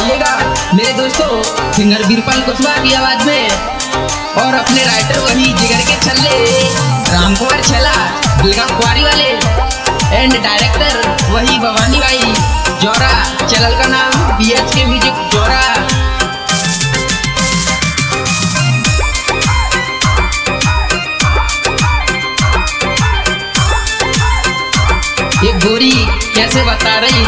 आइएगा मेरे दोस्तों सिंगर बीरपाल कुशवाहा की आवाज में, और अपने राइटर वही जिगर के छल्ले राम कुमार छला बेलगाम कुआरी वाले, एंड डायरेक्टर वही भवानी भाई जोरा, चैनल का नाम BHK म्यूजिक जोरा। ये गोरी कैसे बता रही,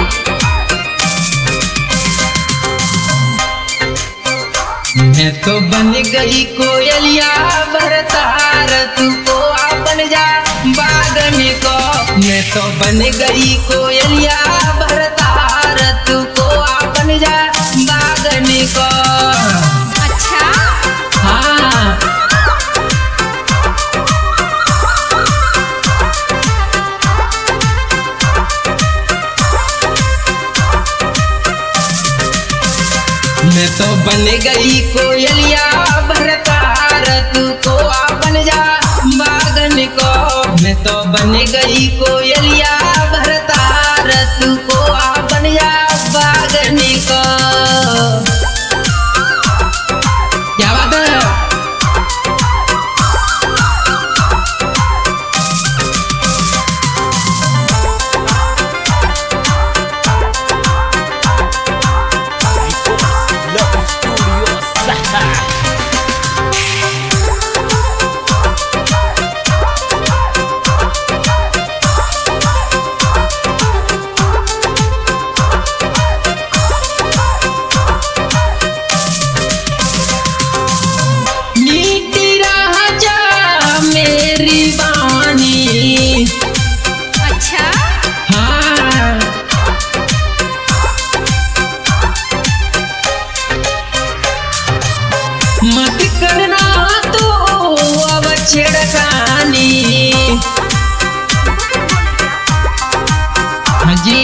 मैं तो बन गई कोयलिया भरतार, तू को अपन जा बागन को। मैं तो बन गई कोयलिया भरतार, तू को अपन जा बागन को। अच्छा हाँ मैं तो बन गई कोयलिया भरतार, तू को अपन जा बागन को। मैं तो बन गई कोयलिया भरतार, तू को अपन जा बागन को। क्या बात है? अच्छा हाँ मत करना तो अब छिड़कानी। हाँ जी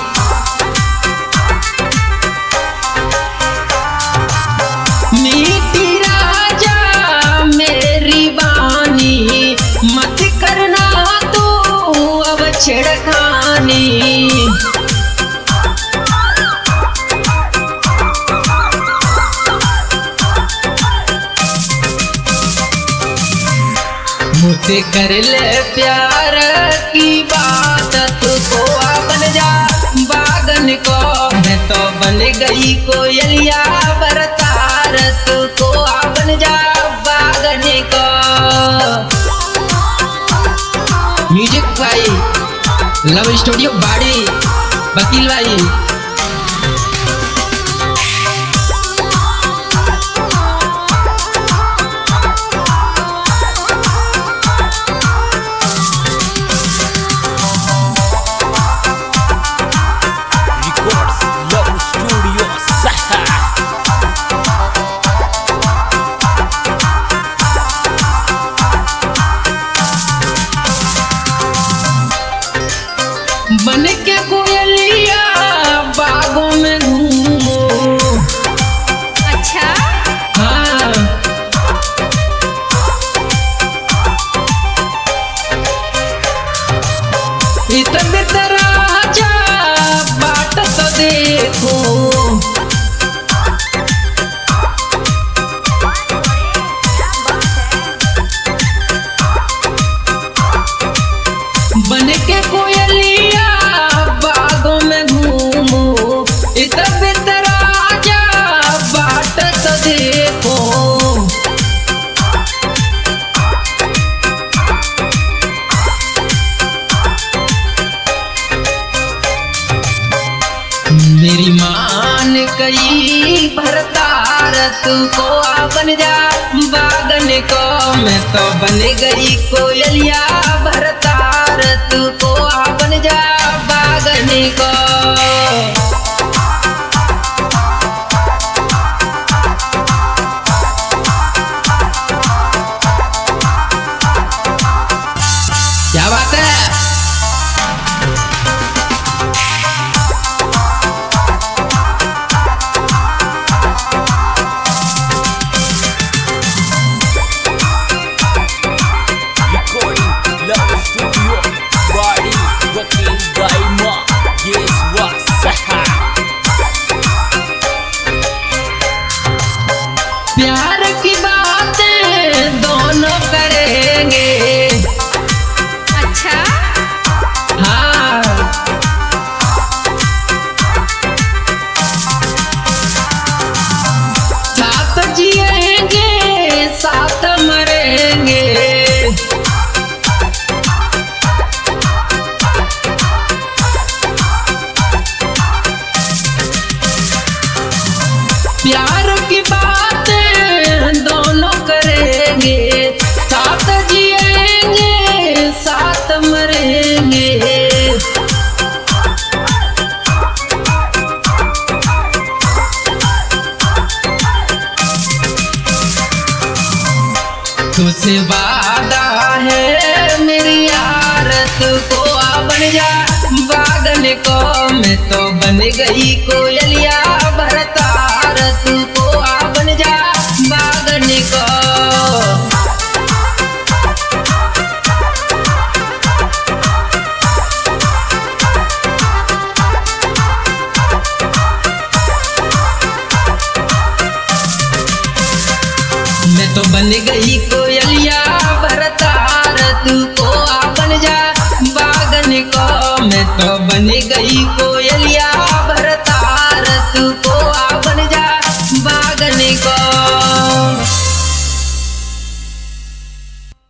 मीठी राजा मेरी बानी, मत करना तो अब छिड़कानी। मुझसे कर ले प्यार की बात, तू को बन जा बागन को। मैं तो बन गई कोयलिया भरतार, तू को बन जा बागन को। म्यूजिक भाई लव स्टूडियो बाड़ी वकील भाई। बन के कोयलिया बागों में घूमो। अच्छा हाँ इतने राजा बाट तो देखो, बन के कोयलिया बागों में घूमो। इतने राजा बाट तो देखो, मेरी मान कई भरतार, तू को बन जा बागन को। मैं तो बन गई कोयलिया भरतार, तू को बन जा बागन को। क्या बात है? Love Studio, Body, Rocking Gaima, guess what? तुझसे वादा है मेरी यार, तू को बन जा बागन को, मैं तो बन गई कोयलिया भरतार, तू को बन जा बागन को। मैं तो बन गई कोयलिया भरतार, तू को बन जा बागन को, मैं तो बन गई कोयलिया भरतार, तू को